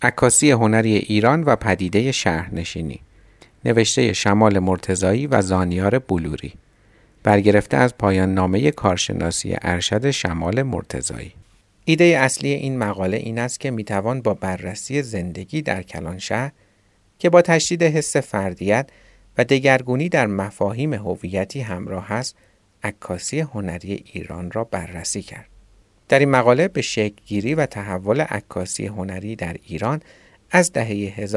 عکاسی هنری ایران و پدیده شهرنشینی، نوشته شمال مرتضایی و زانیار بلوری، برگرفته از پایان نامه کارشناسی ارشد شمال مرتضایی. ایده اصلی این مقاله این است که میتوان با بررسی زندگی در کلانشهر که با تشدید حس فردیت و دگرگونی در مفاهیم هویتی همراه است، عکاسی هنری ایران را بررسی کرد. در این مقاله به شکل‌گیری و تحول عکاسی هنری در ایران از دهه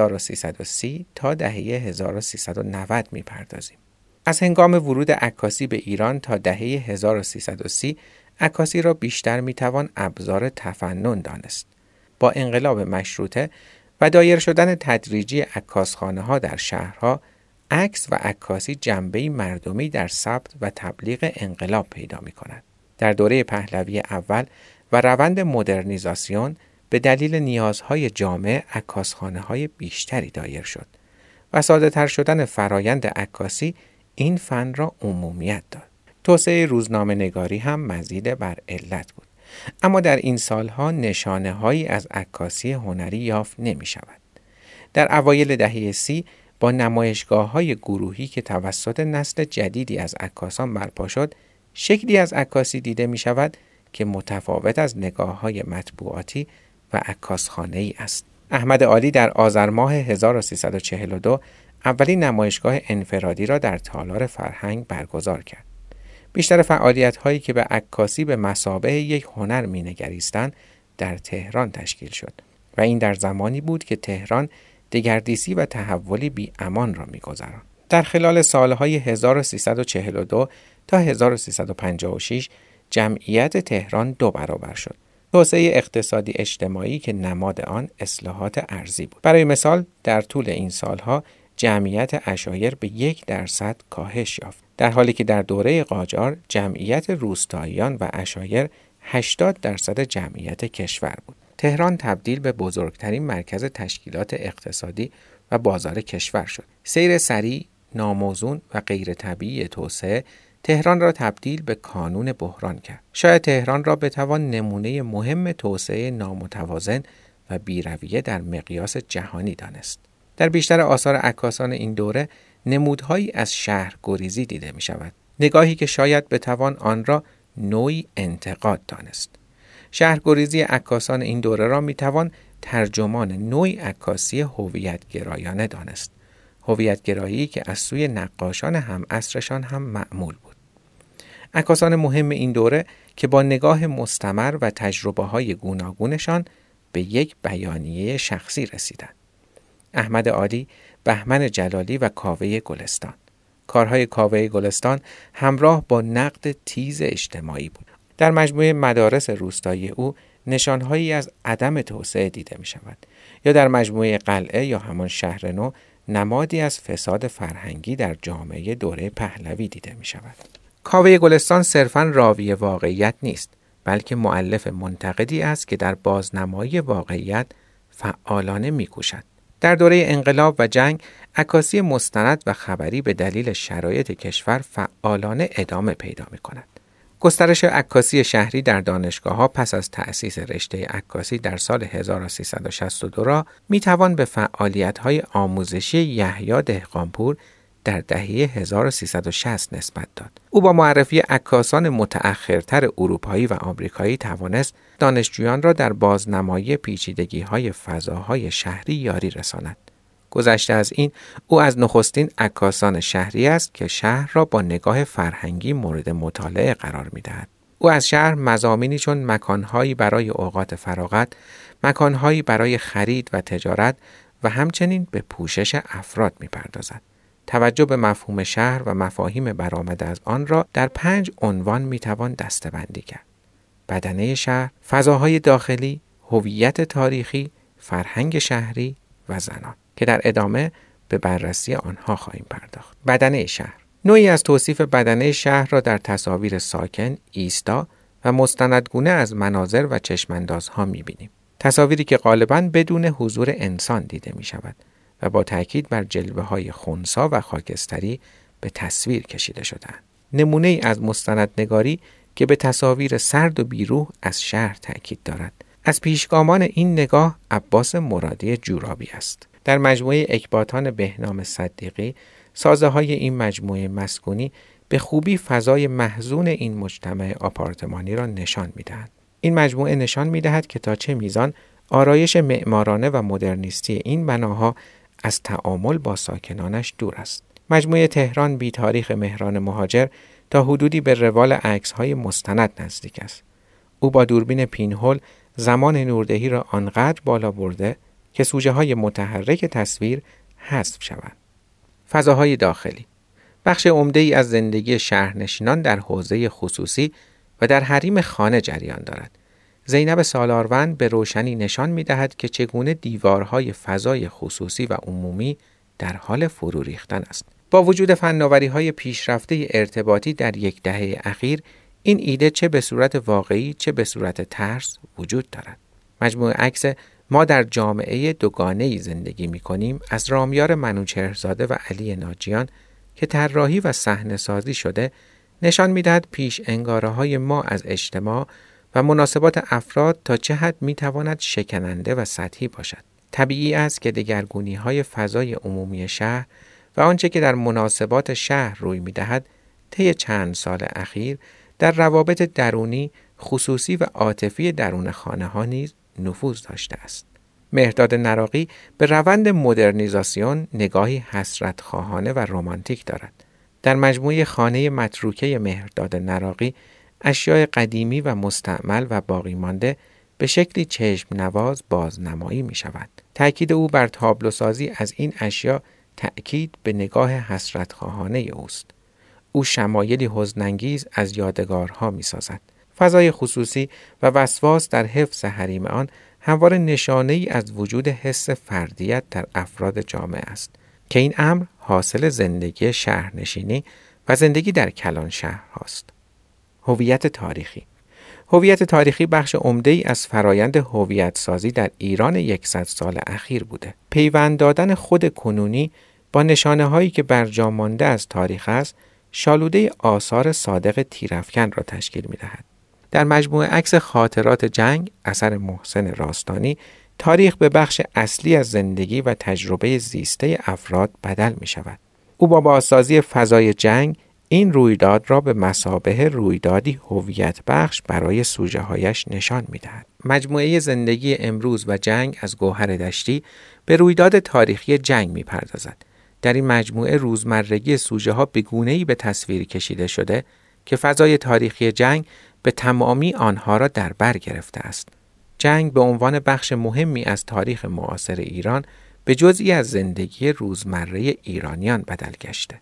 1330 تا دهه 1390 می‌پردازیم. از هنگام ورود عکاسی به ایران تا دهه 1330 عکاسی را بیشتر می‌توان ابزار تفنن دانست. با انقلاب مشروطه و دایر شدن تدریجی عکاسخانه‌ها در شهرها، عکس و عکاسی جنبه‌ای مردمی در ثبت و تبلیغ انقلاب پیدا می‌کند. در دوره پهلوی اول و روند مدرنیزاسیون به دلیل نیازهای جامعه عکاسخانه‌های بیشتری دایر شد و ساده‌تر شدن فرایند عکاسی این فن را عمومیت داد. توسعه روزنامه‌نگاری هم مزید بر علت بود. اما در این سالها نشانه‌هایی از عکاسی هنری یافت نمی‌شود. در اوایل دهه 30 با نمایشگاه‌های گروهی که توسط نسل جدیدی از عکاسان برپا شد، شکلی از عکاسی دیده می‌شود که متفاوت از نگاه‌های مطبوعاتی و عکاسخانه‌ای است. احمد عالی در آذر ماه 1342 اولین نمایشگاه انفرادی را در تالار فرهنگ برگزار کرد. بیشتر فعالیت‌هایی که به عکاسی به مثابه یک هنر می‌نگریستند در تهران تشکیل شد و این در زمانی بود که تهران دگردیسی و تحولی بی امان را می‌گذراند. در خلال سالهای 1342 تا 1356 جمعیت تهران 2 برابر شد. توسعه اقتصادی اجتماعی که نماد آن اصلاحات ارضی بود. برای مثال در طول این سالها جمعیت عشایر به 1% کاهش یافت، در حالی که در دوره قاجار جمعیت روستاییان و عشایر 80% جمعیت کشور بود. تهران تبدیل به بزرگترین مرکز تشکیلات اقتصادی و بازار کشور شد. سیر سریع، ناموزون و غیر طبیعی توسعه تهران را تبدیل به کانون بحران کرد. شاید تهران را بتوان نمونه مهم توسعه نامتوازن و بی‌رویه در مقیاس جهانی دانست. در بیشتر آثار عکاسان این دوره نمودهایی از شهر گریزی دیده می شود. نگاهی که شاید بتوان آن را نوعی انتقاد دانست. شهرگریزی عکاسان این دوره را می توان ترجمان نوعی عکاسی هویت‌گرایانه دانست. هویت‌گرایی که از سوی نقاشان هم عصرشان هم معمول بود. عکاسان مهم این دوره که با نگاه مستمر و تجربه‌های گوناگونشان به یک بیانیه شخصی رسیدند. احمد عالی، بهمن جلالی و کاوه گلستان. کارهای کاوه گلستان همراه با نقد تیز اجتماعی بود. در مجموعه مدارس روستایی او نشانهایی از عدم توسعه دیده می شود، یا در مجموعه قلعه یا همان شهر نو نمادی از فساد فرهنگی در جامعه دوره پهلوی دیده می شود. کاوه گلستان صرفاً راوی واقعیت نیست، بلکه مؤلف منتقدی است که در بازنمایی واقعیت فعالانه می کوشد. در دوره انقلاب و جنگ عکاسی مستند و خبری به دلیل شرایط کشور فعالانه ادامه پیدا می کند. گسترش عکاسی شهری در دانشگاه‌ها پس از تأسیس رشته عکاسی در سال 1362 را می‌توان به فعالیت‌های آموزشی یحیی دهقانپور در دهه 1360 نسبت داد. او با معرفی عکاسان متأخرتر اروپایی و آمریکایی توانست دانشجویان را در بازنمایی پیچیدگی‌های فضاهای شهری یاری رساند. گذشته از این، او از نخستین عکاسان شهری است که شهر را با نگاه فرهنگی مورد مطالعه قرار می‌دهد. او از شهر مضامینی چون مکان‌هایی برای اوقات فراغت، مکان‌هایی برای خرید و تجارت و همچنین به پوشش افراد می‌پردازد. توجه به مفهوم شهر و مفاهیم برآمده از آن را در 5 عنوان می‌توان دسته‌بندی کرد: بدنه شهر، فضاهای داخلی، هویت تاریخی، فرهنگ شهری و زنان، که در ادامه به بررسی آنها خواهیم پرداخت. بدنه شهر نوعی از توصیف بدنه شهر را در تصاویر ساکن، ایستا و مستندگونه از مناظر و چشماندازها می‌بینیم. تصاویری که غالباً بدون حضور انسان دیده می‌شود و با تأکید بر جلوه‌های خنثی و خاکستری به تصویر کشیده شده‌اند. نمونه‌ای از مستندنگاری که به تصاویر سرد و بیروح از شهر تأکید دارد. از پیشگامان این نگاه عباس مرادی جورابی است. در مجموعه اکباتان بهنام صدیقی، سازه‌های این مجموعه مسکونی به خوبی فضای محزون این مجتمع آپارتمانی را نشان می‌دهند. این مجموعه نشان می‌دهد که تا چه میزان آرایش معمارانه و مدرنیستی این بناها از تعامل با ساکنانش دور است. مجموعه تهران بی تاریخ مهران مهاجر تا حدودی به روال عکس‌های مستند نزدیک است. او با دوربین پینهول زمان نوردهی را آنقدر بالا برده که سوژه‌های متحرک تصویر حذف شوند. فضاهای داخلی بخش عمده‌ای از زندگی شهرنشینان در حوزه خصوصی و در حریم خانه جریان دارد. زینب سالاروند به روشنی نشان می‌دهد که چگونه دیوارهای فضای خصوصی و عمومی در حال فرو ریختن است. با وجود فناوری‌های پیشرفته ارتباطی در یک دهه اخیر، این ایده چه به صورت واقعی چه به صورت طرز وجود دارد. مجموعه عکس ما در جامعه دوگانه‌ای زندگی می‌کنیم از رامیار منوچهرزاده و علی ناجیان که طراحی و صحنه‌سازی شده، نشان می‌دهد پیش انگاره‌های ما از اجتماع و مناسبات افراد تا چه حد می‌تواند شکننده و سطحی باشد. طبیعی است که دگرگونی‌های فضای عمومی شهر و آنچه که در مناسبات شهر روی می‌دهد، طی چند سال اخیر در روابط درونی، خصوصی و عاطفی درون خانه‌ها نیز نفوذ داشته است. مهرداد نراقی به روند مدرنیزاسیون نگاهی حسرت‌خواهانه و رمانتیک دارد. در مجموعه خانه متروکه مهرداد نراقی، اشیاء قدیمی و مستعمل و باقی مانده به شکلی چشم نواز بازنمایی می شود. تأکید او بر تابلوسازی از این اشیاء تأکید به نگاه حسرت‌خواهانه اوست. او شمایلی حزن‌انگیز از یادگارها می سازد. فضای خصوصی و وسواس در حفظ حریم آن همواره نشانه‌ای از وجود حس فردیت در افراد جامعه است که این امر حاصل زندگی شهرنشینی و زندگی در کلان شهرهاست. هویت تاریخی. هویت تاریخی بخش عمده‌ای از فرایند هویت سازی در ایران 100 سال اخیر بوده. پیوند دادن خود کنونی با نشانه‌هایی که برجا مانده از تاریخ است، شالوده آثار صادق تیرافکن را تشکیل می‌دهد. در مجموعه عکس خاطرات جنگ اثر محسن راستانی، تاریخ به بخش اصلی از زندگی و تجربه زیسته افراد بدل می‌شود. او با بازسازی فضای جنگ این رویداد را به مثابه رویدادی هویت بخش برای سوژه‌هایش نشان می‌دهد. مجموعه زندگی امروز و جنگ از گوهر دشتی به رویداد تاریخی جنگ می‌پردازد. در این مجموعه روزمرگی سوژه‌ها به گونه‌ای به تصویر کشیده شده که فضای تاریخی جنگ به تمامی آنها را در بر گرفته است. جنگ به عنوان بخش مهمی از تاریخ معاصر ایران به جزئی از زندگی روزمره ایرانیان بدل گشته.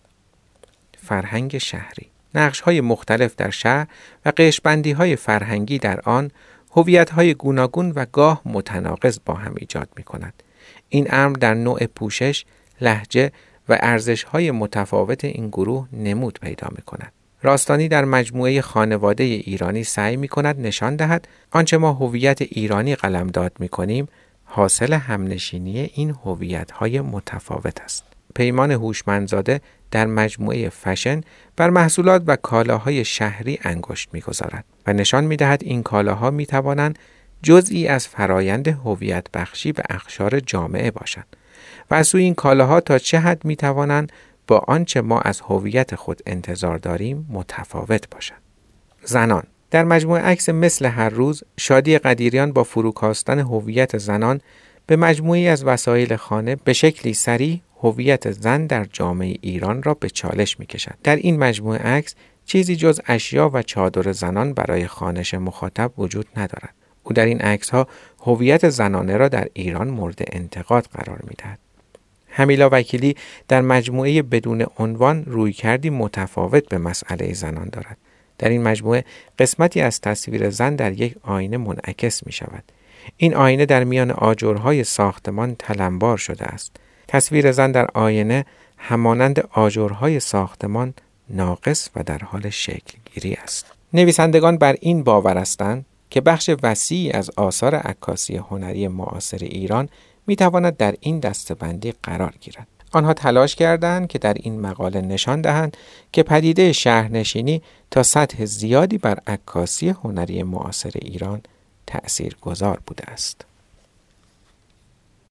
فرهنگ شهری. نقش‌های مختلف در شهر و قشبندی‌های فرهنگی در آن، هویت‌های گوناگون و گاه متناقض با هم ایجاد می‌کند. این امر در نوع پوشش، لهجه و ارزش‌های متفاوت این گروه نمود پیدا می‌کند. راستانی در مجموعه خانواده ایرانی سعی می‌کند نشان دهد آنچه ما هویت ایرانی قلمداد می‌کنیم حاصل همنشینی این هویت‌های متفاوت است. پیمان هوشمندزاده در مجموعه فشن بر محصولات و کالاهای شهری انگشت می‌گذارد و نشان می‌دهد این کالاها می‌توانند جزئی از فرایند هویت بخشی به اقشار جامعه باشند و از سوی این کالاها تا چه حد می‌توانند با آنچه ما از هویت خود انتظار داریم متفاوت باشند. زنان. در مجموعه عکس مثل هر روز، شادی قدیریان با فروکاستن هویت زنان به مجموعی از وسایل خانه به شکلی صریح هویت زن در جامعه ایران را به چالش می‌کشد. در این مجموعه عکس چیزی جز اشیا و چادر زنان برای خوانش مخاطب وجود ندارد. او در این عکس‌ها هویت زنانه را در ایران مورد انتقاد قرار می‌دهد. همیلا وکیلی در مجموعه بدون عنوان رویکردی متفاوت به مسئله زنان دارد. در این مجموعه قسمتی از تصویر زن در یک آینه منعکس می شود. این آینه در میان آجرهای ساختمان تلمبار شده است. تصویر زن در آینه همانند آجرهای ساختمان ناقص و در حال شکل گیری است. نویسندگان بر این باور هستند که بخش وسیعی از آثار عکاسی هنری معاصر ایران می تواند در این دسته‌بندی قرار گیرد. آنها تلاش کردند که در این مقاله نشان دهند که پدیده شهرنشینی تا سطح زیادی بر عکاسی هنری معاصر ایران تأثیرگذار بوده است.